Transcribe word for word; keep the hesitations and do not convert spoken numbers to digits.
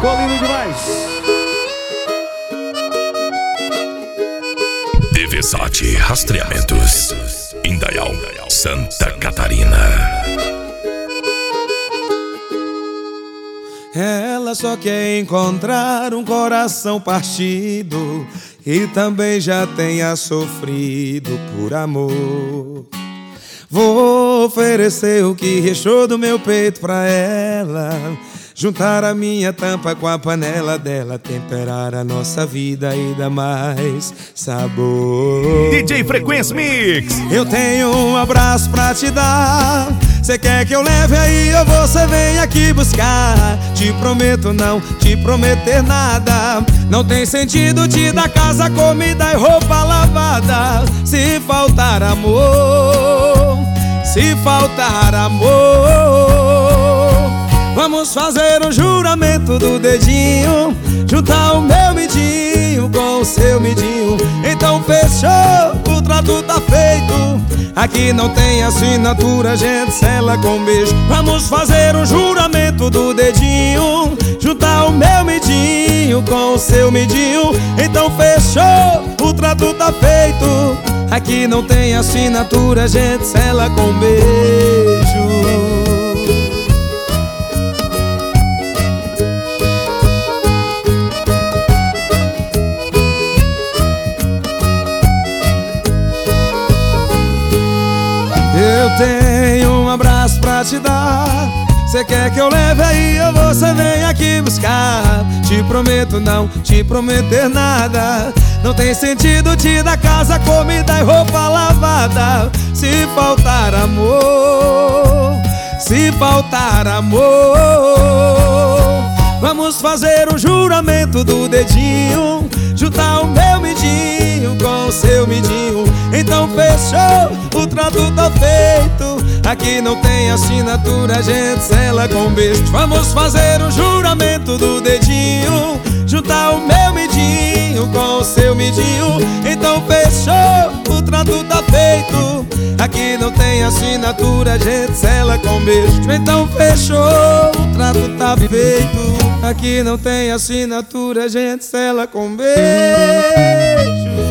Ficou lindo demais. D Versace Rastreamentos, Indaial, Santa Catarina. Ela só quer encontrar um coração partido e também já tenha sofrido por amor. Vou oferecer o que restou do meu peito pra ela, juntar a minha tampa com a panela dela, temperar a nossa vida e dar mais sabor. D J Frequência Mix. Eu tenho um abraço pra te dar. Cê quer que eu leve aí ou você vem aqui buscar? Te prometo não te prometer nada. Não tem sentido te dar casa, comida e roupa lavada. Se faltar amor, se faltar amor, vamos fazer um juramento do dedinho, juntar o meu midinho com o seu midinho. Então fechou, o trato tá feito. Aqui não tem assinatura, gente sela com beijo. Vamos fazer um juramento do dedinho, juntar o meu midinho com o seu midinho. Então fechou, o trato tá feito. Aqui não tem assinatura, gente sela com beijo. Eu tenho um abraço pra te dar. Cê quer que eu leve aí ou você vem aqui buscar? Te prometo não te prometer nada. Não tem sentido te dar casa, comida e roupa lavada. Se faltar amor, se faltar amor, vamos fazer um juramento do dedinho, juntar o meu midinho com o seu midinho. Então fechou, o trato tá feito. Aqui não tem assinatura, gente sela com beijo. Vamos fazer um juramento do dedinho, juntar o meu midinho com o seu midinho. Então fechou, o trato tá feito. Aqui não tem assinatura, gente sela com beijo. Então fechou, o trato tá feito. Aqui não tem assinatura, gente sela com beijo.